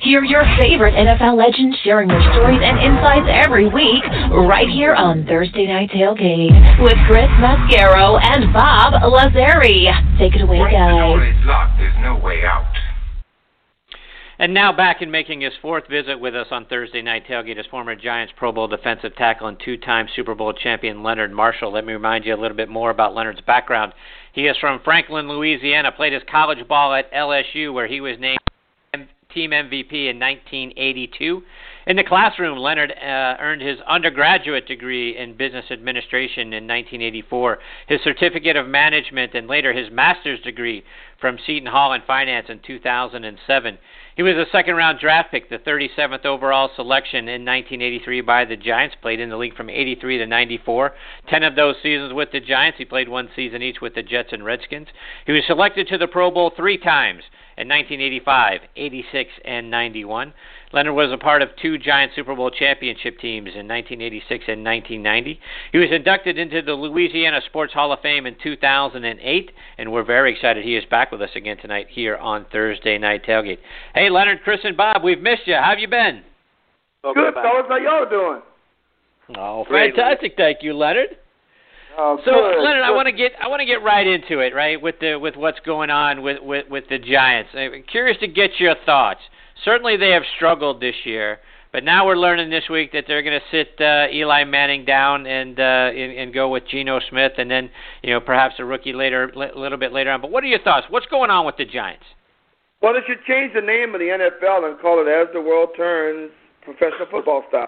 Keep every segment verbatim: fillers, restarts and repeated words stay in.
Hear your favorite N F L legends sharing their stories and insights every week right here on Thursday Night Tailgate with Chris Mascaro and Bob Lazari. Take it away, Once guys. the door is locked, there's no way out. And now back and making his fourth visit with us on Thursday Night Tailgate is former Giants Pro Bowl defensive tackle and two-time Super Bowl champion Leonard Marshall. Let me remind you a little bit more about Leonard's background. He is from Franklin, Louisiana, played his college ball at L S U, where he was named Team M V P in nineteen eighty-two. In the classroom, Leonard uh, earned his undergraduate degree in business administration in nineteen eighty-four, his certificate of management, and later his master's degree from Seton Hall in finance in two thousand seven. He was a second-round draft pick, the thirty-seventh overall selection in nineteen eighty-three by the Giants, played in the league from eighty-three to ninety-four. Ten of those seasons with the Giants. He played one season each with the Jets and Redskins. He was selected to the Pro Bowl three times in nineteen eighty-five, eighty-six, and ninety-one. Leonard was a part of two Giants Super Bowl championship teams in nineteen eighty-six and nineteen ninety. He was inducted into the Louisiana Sports Hall of Fame in two thousand eight, and we're very excited he is back with us again tonight here on Thursday Night Tailgate. Hey, Leonard, Chris, and Bob, we've missed you. How have you been? Good, fellas. How y'all doing? Oh, fantastic. Thank you, Leonard. Oh, So, good. Leonard, I Good. want to get I want to get right into it, right? With the with what's going on with, with, with the Giants. I'm curious to get your thoughts. Certainly, they have struggled this year, but now we're learning this week that they're going to sit uh, Eli Manning down and, uh, and and go with Geno Smith, and then you know perhaps a rookie later, a little bit later on. But what are your thoughts? What's going on with the Giants? Well, they should change the name of the N F L and call it As the World Turns Professional Football Style.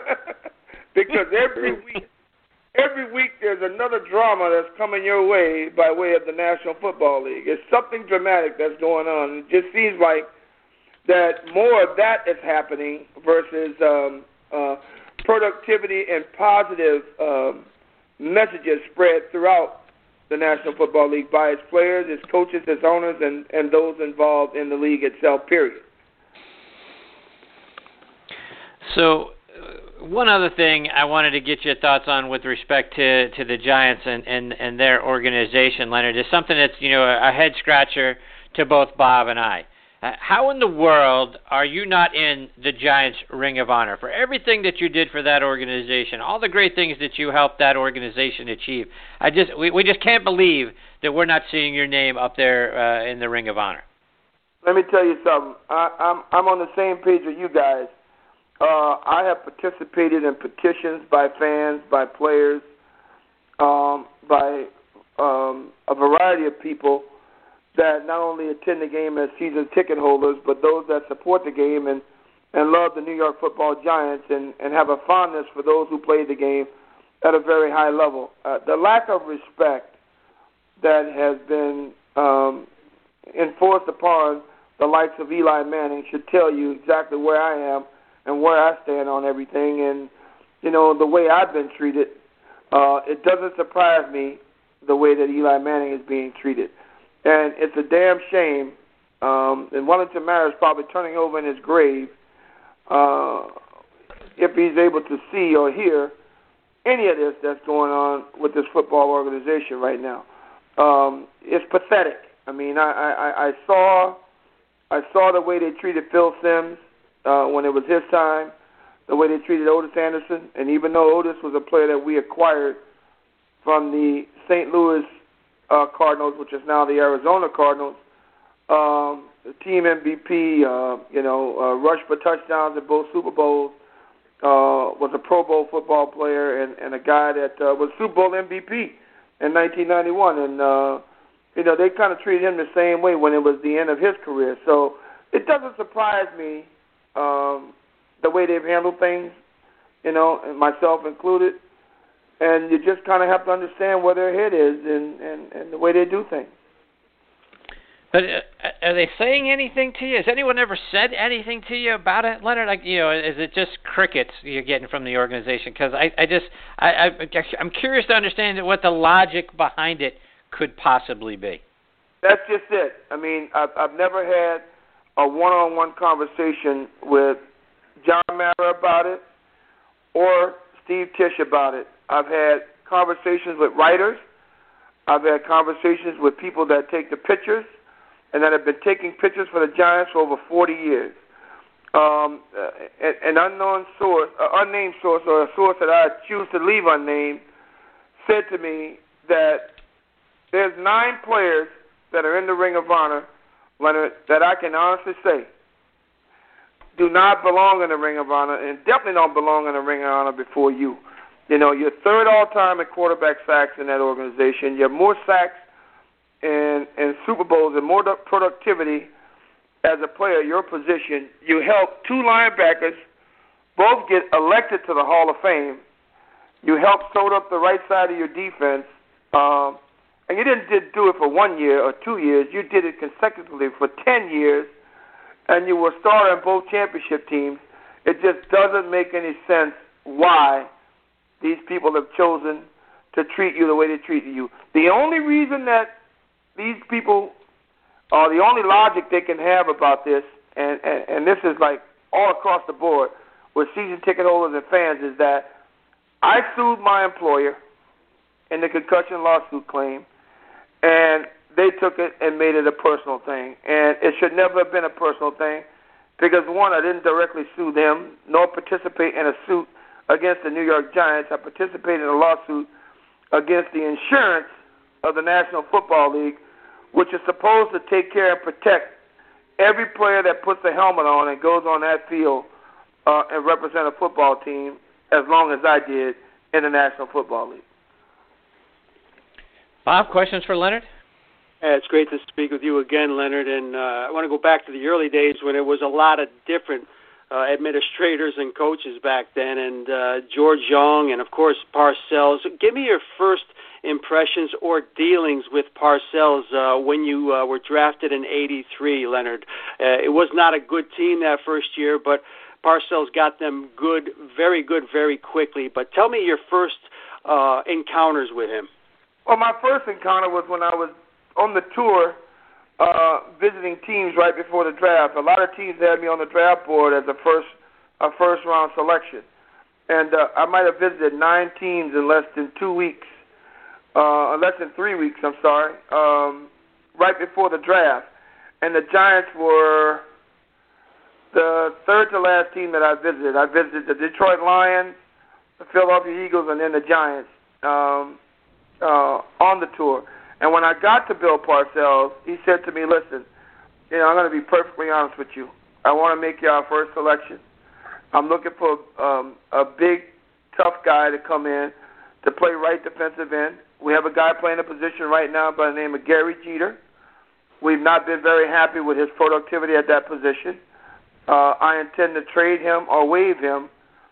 Because every week, every week there's another drama that's coming your way by way of the National Football League. It's something dramatic that's going on. It just seems like that more of that is happening versus um, uh, productivity and positive um, messages spread throughout the National Football League by its players, its coaches, its owners, and, and those involved in the league itself, period. So, uh, one other thing I wanted to get your thoughts on with respect to, to the Giants and, and, and their organization, Leonard, is something that's, you know, a head scratcher to both Bob and I. Uh, how in the world are you not in the Giants Ring of Honor for everything that you did for that organization, all the great things that you helped that organization achieve? I just we, we just can't believe that we're not seeing your name up there uh, in the Ring of Honor. Let me tell you something. I, I'm I'm on the same page with you guys. Uh, I have participated in petitions by fans, by players, um, by um, a variety of people that not only attend the game as season ticket holders, but those that support the game and, and love the New York Football Giants and, and have a fondness for those who played the game at a very high level. Uh, the lack of respect that has been um, enforced upon the likes of Eli Manning should tell you exactly where I am and where I stand on everything. And, you know, the way I've been treated, uh, it doesn't surprise me the way that Eli Manning is being treated. And it's a damn shame. Um, and Wellington Mara is probably turning over in his grave uh, if he's able to see or hear any of this that's going on with this football organization right now. Um, it's pathetic. I mean, I, I, I saw I saw the way they treated Phil Simms uh, when it was his time, the way they treated Otis Anderson, and even though Otis was a player that we acquired from the Saint Louis Uh, Cardinals, which is now the Arizona Cardinals, um, the team M V P, uh, you know, uh, rushed for touchdowns at both Super Bowls, uh, was a Pro Bowl football player, and, and a guy that uh, was Super Bowl M V P in nineteen ninety-one. And, uh, you know, they kind of treated him the same way when it was the end of his career. So it doesn't surprise me um, the way they've handled things, you know, and myself included. And you just kind of have to understand where their head is and, and, and the way they do things. But uh, are they saying anything to you? Has anyone ever said anything to you about it, Leonard? Like, you know, is it just crickets you're getting from the organization? Because I, I just, I, I, I'm curious to understand what the logic behind it could possibly be. That's just it. I mean, I've, I've never had a one-on-one conversation with John Mara about it or Steve Tisch about it. I've had conversations with writers. I've had conversations with people that take the pictures and that have been taking pictures for the Giants for over forty years. um, uh, an unknown source, an unnamed source, or a source that I choose to leave unnamed, said to me that there's nine players that are in the Ring of Honor, Leonard, that I can honestly say do not belong in the Ring of Honor and definitely don't belong in the Ring of Honor before you. You know, you're third all-time in quarterback sacks in that organization. You have more sacks and, and Super Bowls and more productivity as a player, your position. You helped two linebackers both get elected to the Hall of Fame. You helped sewed up the right side of your defense. Um, and you didn't did do it for one year or two years. You did it consecutively for ten years, and you were a starter on both championship teams. It just doesn't make any sense why these people have chosen to treat you the way they treated you. The only reason that these people, or the only logic they can have about this, and, and, and this is like all across the board with season ticket holders and fans, is that I sued my employer in the concussion lawsuit claim, and they took it and made it a personal thing. And it should never have been a personal thing because, one, I didn't directly sue them nor participate in a suit against the New York Giants. I participated in a lawsuit against the insurance of the National Football League, which is supposed to take care and protect every player that puts a helmet on and goes on that field uh, and represent a football team as long as I did in the National Football League. Bob, questions for Leonard? Yeah, it's great to speak with you again, Leonard. And uh, I want to go back to the early days when it was a lot of different uh, administrators and coaches back then, and uh, George Young and, of course, Parcells. Give me your first impressions or dealings with Parcells uh, when you uh, were drafted in eighty-three, Leonard. Uh, it was not a good team that first year, but Parcells got them good, very good, very quickly. But tell me your first uh, encounters with him. Well, my first encounter was when I was on the tour uh, visiting teams right before the draft. A lot of teams had me on the draft board as a first a first round selection, and uh, I might have visited nine teams in less than two weeks, uh, less than three weeks. I'm sorry, um, right before the draft, and the Giants were the third to last team that I visited. I visited the Detroit Lions, the Philadelphia Eagles, and then the Giants. Um, Uh, on the tour. And when I got to Bill Parcells, he said to me, listen, you know, I'm going to be perfectly honest with you. I want to make you our first selection. I'm looking for um, a big, tough guy to come in to play right defensive end. We have a guy playing a position right now by the name of Gary Jeter. We've not been very happy with his productivity at that position. Uh, I intend to trade him or waive him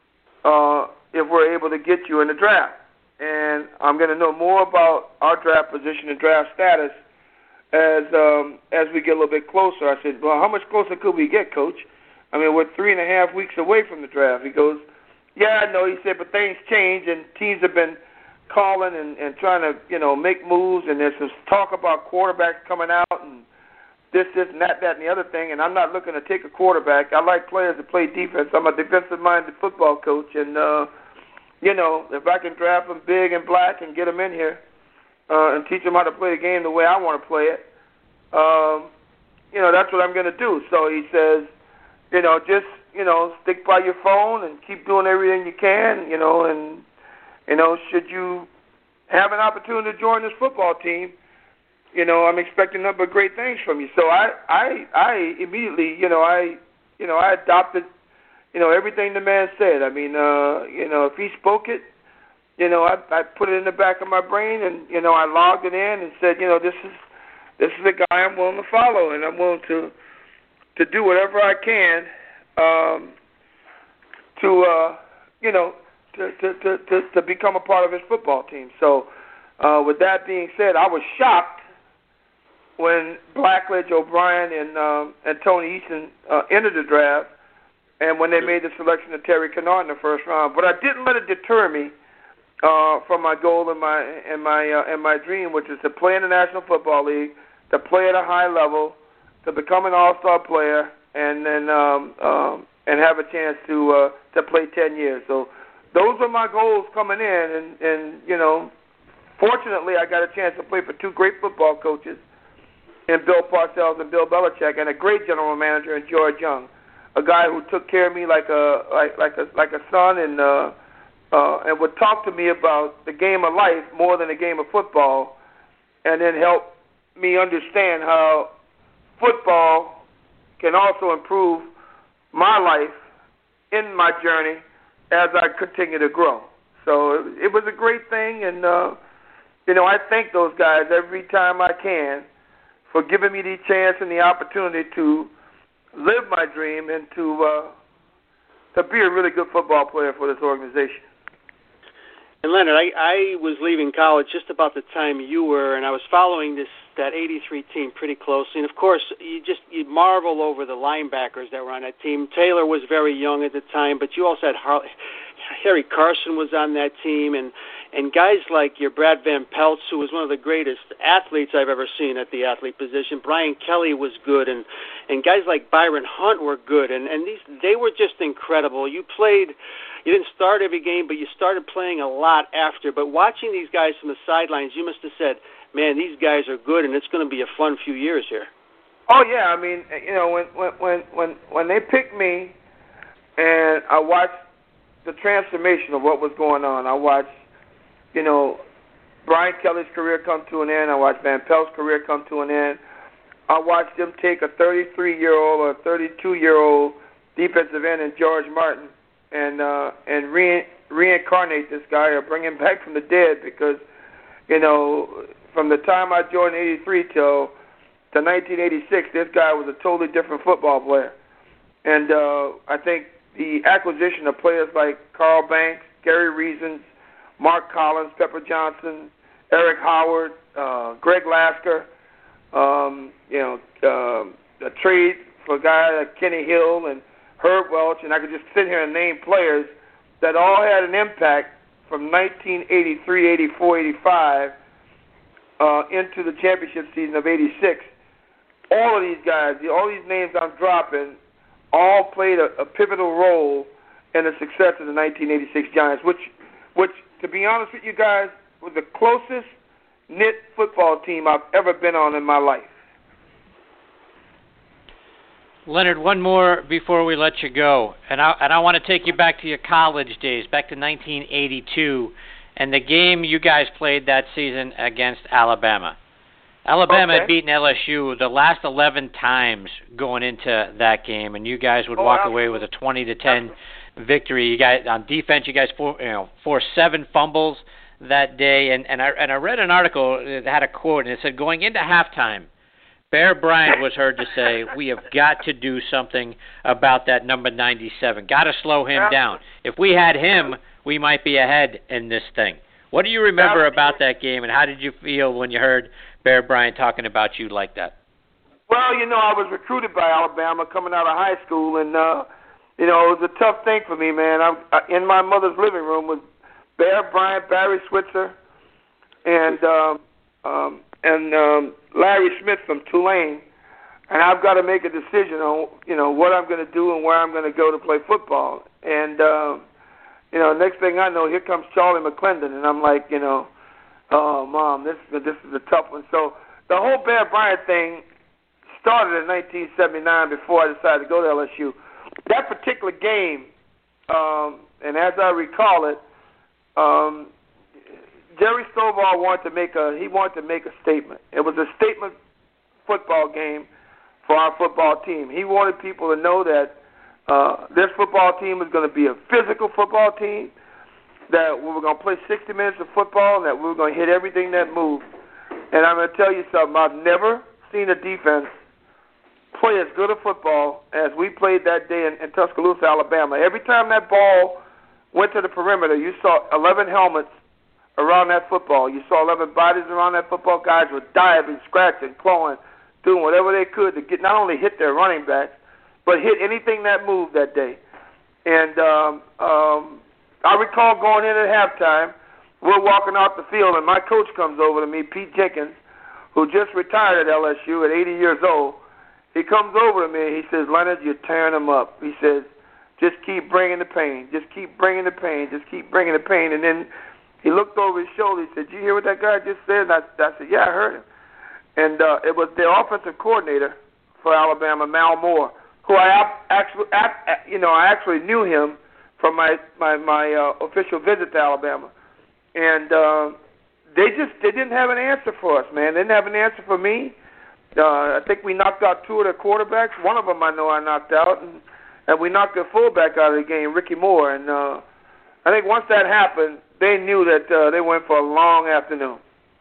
uh, if we're able to get you in the draft. And I'm going to know more about our draft position and draft status as um, as we get a little bit closer. I said, well, how much closer could we get, Coach? I mean, we're three and a half weeks away from the draft. He goes, yeah, I know. He said, but things change, and teams have been calling and, and trying to, you know, make moves, and there's this talk about quarterbacks coming out and this, this, and that, that, and the other thing, and I'm not looking to take a quarterback. I like players that play defense. I'm a defensive-minded football coach, and uh you know, if I can draft them big and black and get them in here uh, and teach them how to play the game the way I want to play it, um, you know, that's what I'm going to do. So he says, you know, just, you know, stick by your phone and keep doing everything you can, you know, and, you know, should you have an opportunity to join this football team, you know, I'm expecting a number of great things from you. So I, I, I immediately, you know, I, you know, I adopted You know, everything the man said. I mean, uh, you know, if he spoke it, you know, I, I put it in the back of my brain, and you know, I logged it in and said, you know, this is this is the guy I'm willing to follow, and I'm willing to to do whatever I can um, to, uh, you know, to, to, to, to, to become a part of his football team. So, uh, with that being said, I was shocked when Blackledge, O'Brien, and um, and Tony Eason uh, entered the draft. And when they made the selection of Terry Kennard in the first round, but I didn't let it deter me uh, from my goal and my and my uh, and my dream, which is to play in the National Football League, to play at a high level, to become an All-Star player, and then um, um, and have a chance to uh, to play ten years. So those are my goals coming in, and, and you know, fortunately, I got a chance to play for two great football coaches, in Bill Parcells and Bill Belichick, and a great general manager in George Young. a guy who took care of me like a like like a like a son, and uh, uh, and would talk to me about the game of life more than the game of football, and then help me understand how football can also improve my life in my journey as I continue to grow. So it, it was a great thing, and uh, you know, I thank those guys every time I can for giving me the chance and the opportunity to live my dream and to uh, to be a really good football player for this organization. And Leonard, I, I was leaving college just about the time you were, and I was following this that eighty-three team pretty closely. And of course, you just you marvel over the linebackers that were on that team. Taylor was very young at the time, but you also had Har- Harry Carson was on that team, and and guys like your Brad Van Peltz, who was one of the greatest athletes I've ever seen at the athlete position. Brian Kelly was good, and and guys like Byron Hunt were good, and and these they were just incredible. You played. You didn't start every game, but you started playing a lot after. But watching these guys from the sidelines, you must have said, man, these guys are good, and it's going to be a fun few years here. Oh, yeah. I mean, you know, when when when when, when they picked me and I watched the transformation of what was going on, I watched, you know, Brian Kelly's career come to an end. I watched Van Pelt's career come to an end. I watched them take a thirty-three-year-old or thirty-two-year-old defensive end in George Martin and uh, and re- reincarnate this guy or bring him back from the dead, because, you know, from the time I joined in eighty-three till to nineteen eighty-six, this guy was a totally different football player. And uh, I think the acquisition of players like Carl Banks, Gary Reasons, Mark Collins, Pepper Johnson, Eric Howard, uh, Greg Lasker, um, you know, uh, a trade for a guy like Kenny Hill and Herb Welch, and I could just sit here and name players that all had an impact from nineteen eighty-three, eighty-four, eighty-five uh, into the championship season of eighty-six. All of these guys, all these names I'm dropping, all played a, a pivotal role in the success of the nineteen eighty-six Giants, which, which, to be honest with you guys, was the closest knit football team I've ever been on in my life. Leonard, one more before we let you go, and I and I want to take you back to your college days, back to nineteen eighty-two, and the game you guys played that season against Alabama. Alabama okay. had beaten L S U the last eleven times going into that game, and you guys would oh, walk absolutely. away with a twenty to ten victory. You guys on defense, you guys for, you know forced seven fumbles that day, and and I and I read an article that had a quote, and it said, going into halftime, Bear Bryant was heard to say, we have got to do something about that number ninety-seven. Got to slow him down. If we had him, we might be ahead in this thing. What do you remember about that game, and how did you feel when you heard Bear Bryant talking about you like that? Well, you know, I was recruited by Alabama coming out of high school, and, uh, you know, it was a tough thing for me, man. I'm I, in my mother's living room with Bear Bryant, Barry Switzer, and um, um, and um, Larry Smith from Tulane, and I've got to make a decision on, you know, what I'm going to do and where I'm going to go to play football. And, uh, you know, next thing I know, here comes Charlie McClendon, and I'm like, you know, oh, Mom, this, this is a tough one. So the whole Bear Bryant thing started in nineteen seventy-nine before I decided to go to L S U. That particular game, um, and as I recall it, um, Jerry Stovall wanted to make a he wanted to make a statement. It was a statement football game for our football team. He wanted people to know that uh, this football team is going to be a physical football team, that we were going to play sixty minutes of football, and that we were going to hit everything that moved. And I'm going to tell you something. I've never seen a defense play as good a football as we played that day in, in Tuscaloosa, Alabama. Every time that ball went to the perimeter, you saw eleven helmets around that football. You saw eleven bodies around that football. Guys were diving, scratching, clawing, doing whatever they could to get not only hit their running backs, but hit anything that moved that day. And um, um, I recall going in at halftime, we're walking off the field, and my coach comes over to me, Pete Jenkins, who just retired at L S U at eighty years old. He comes over to me and he says, Leonard, you're tearing them up. He says, just keep bringing the pain. Just keep bringing the pain. Just keep bringing the pain. And then he looked over his shoulder. He said, did you hear what that guy just said? And I, I said, yeah, I heard him. And uh, it was the offensive coordinator for Alabama, Mal Moore, who I actually, you know, I actually knew him from my my my uh, official visit to Alabama, and uh, they just they didn't have an answer for us, man. They didn't have an answer for me. Uh, I think we knocked out two of their quarterbacks. One of them I know I knocked out, and, and we knocked their fullback out of the game, Ricky Moore. And uh, I think once that happened, they knew that uh, they went for a long afternoon.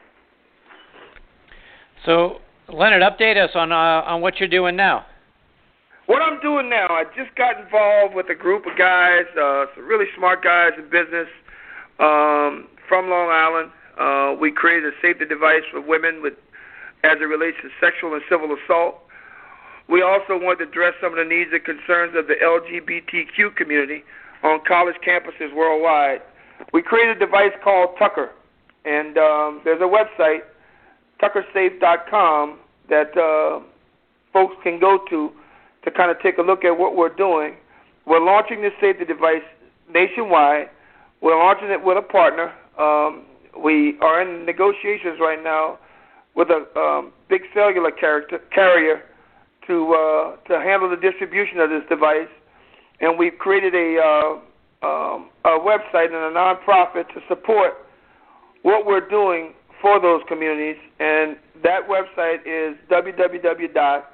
So, Leonard, update us on uh, on what you're doing now. What I'm doing now, I just got involved with a group of guys, uh, some really smart guys in business um, from Long Island. Uh, we created a safety device for women with, as it relates to sexual and civil assault. We also want to address some of the needs and concerns of the L G B T Q community on college campuses worldwide. We created a device called Tucker, and um, there's a website, tucker safe dot com, that uh, folks can go to to kind of take a look at what we're doing. We're launching this safety device nationwide. We're launching it with a partner. Um, we are in negotiations right now with a um, big cellular character, carrier to uh, to handle the distribution of this device. And we've created a, uh, um, a website and a nonprofit to support what we're doing for those communities. And that website is w w w dot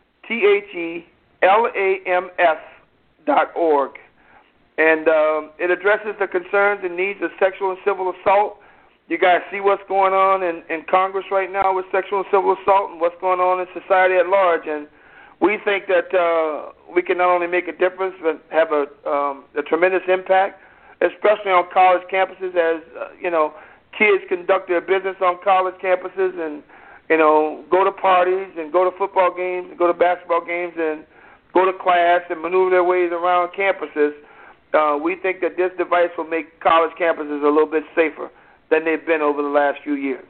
thelamf dot org. And um, it addresses the concerns and needs of sexual and civil assault. You guys see what's going on in, in Congress right now with sexual and civil assault and what's going on in society at large. And we think that uh, we can not only make a difference but have a, um, a tremendous impact, especially on college campuses as, uh, you know, kids conduct their business on college campuses and, you know, go to parties and go to football games and go to basketball games and go to class and maneuver their ways around campuses. Uh, we think that this device will make college campuses a little bit safer than they've been over the last few years.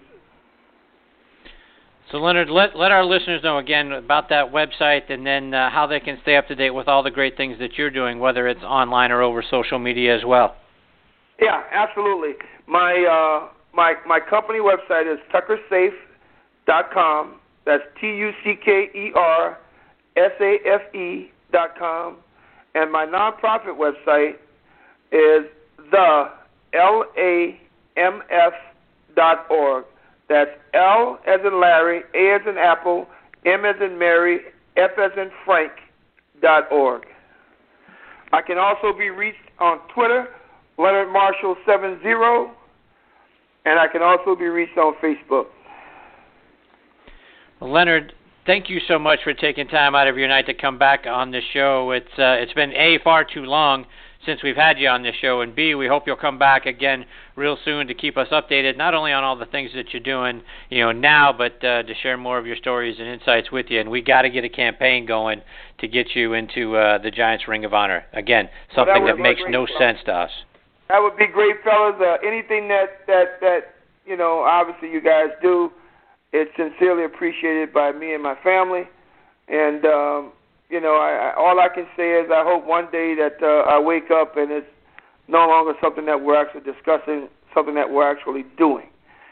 So, Leonard, let let our listeners know again about that website and then uh, how they can stay up to date with all the great things that you're doing, whether it's online or over social media as well. Yeah, absolutely. My uh, my my company website is tucker safe dot com. That's T U C K E R S A F E dot com. And my nonprofit website is the L A M F dot org. That's L as in Larry, A as in Apple, M as in Mary, F as in Frank dot org. I can also be reached on Twitter, Leonard Marshall seventy, and I can also be reached on Facebook. Well, Leonard, thank you so much for taking time out of your night to come back on the show. It's uh, it's been A, far too long since we've had you on this show, and B, we hope you'll come back again real soon to keep us updated, not only on all the things that you're doing, you know, now, but uh, to share more of your stories and insights with you. And we got to get a campaign going to get you into uh, the Giants Ring of Honor. Again, something well, that, that makes no fellas. sense to us. That would be great, fellas. Uh, anything that, that, that, you know, obviously you guys do, it's sincerely appreciated by me and my family. And, um, you know, I, I, all I can say is I hope one day that uh, I wake up and it's no longer something that we're actually discussing, something that we're actually doing.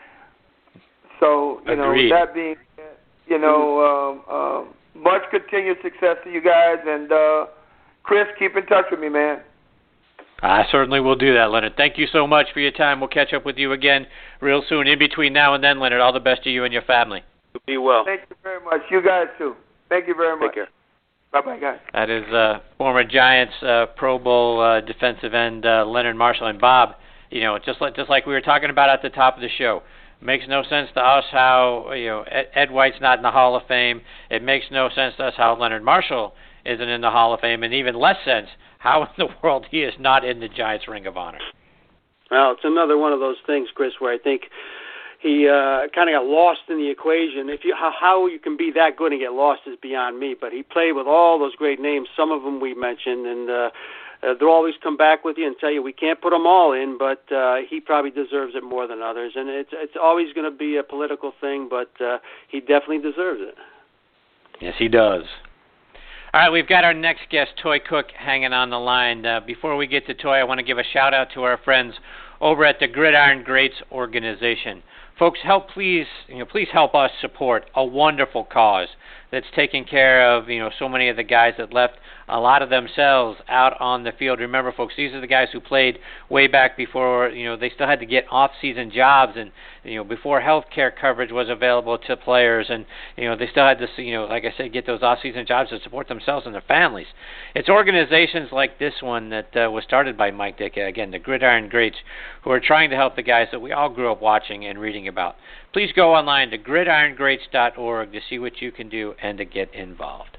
So, you Agreed. know, that being, you know, um, um, much continued success to you guys. And, uh, Chris, keep in touch with me, man. I certainly will do that, Leonard. Thank you so much for your time. We'll catch up with you again real soon. In between now and then, Leonard, all the best to you and your family. Be well. Thank you very much. You guys, too. Thank you very much. Take care. Bye-bye, guys. That is uh, former Giants uh, Pro Bowl uh, defensive end uh, Leonard Marshall. And Bob, you know, just like just like we were talking about at the top of the show, it makes no sense to us how you know Ed, Ed White's not in the Hall of Fame. It makes no sense to us how Leonard Marshall isn't in the Hall of Fame, and even less sense how in the world he is not in the Giants Ring of Honor. Well, it's another one of those things, Chris, where I think he uh, kind of got lost in the equation. If you how, how you can be that good and get lost is beyond me. But he played with all those great names, some of them we mentioned, and uh, uh, they'll always come back with you and tell you we can't put them all in, but uh, he probably deserves it more than others. And it's it's always going to be a political thing, but uh, he definitely deserves it. Yes, he does. All right, we've got our next guest, Toy Cook, hanging on the line. Uh, before we get to Toy, I want to give a shout-out to our friends over at the Gridiron Greats organization. Folks, help please, you know, please help us support a wonderful cause. that's taking care of, you know, so many of the guys that left a lot of themselves out on the field. Remember, folks, these are the guys who played way back before, you know, they still had to get off-season jobs and, you know, before health care coverage was available to players, and, you know, they still had to, you know, like I said, get those off-season jobs to support themselves and their families. It's organizations like this one that uh, was started by Mike Dick, again, the Gridiron Greats, who are trying to help the guys that we all grew up watching and reading about. Please go online to gridiron greats dot org to see what you can do and to get involved.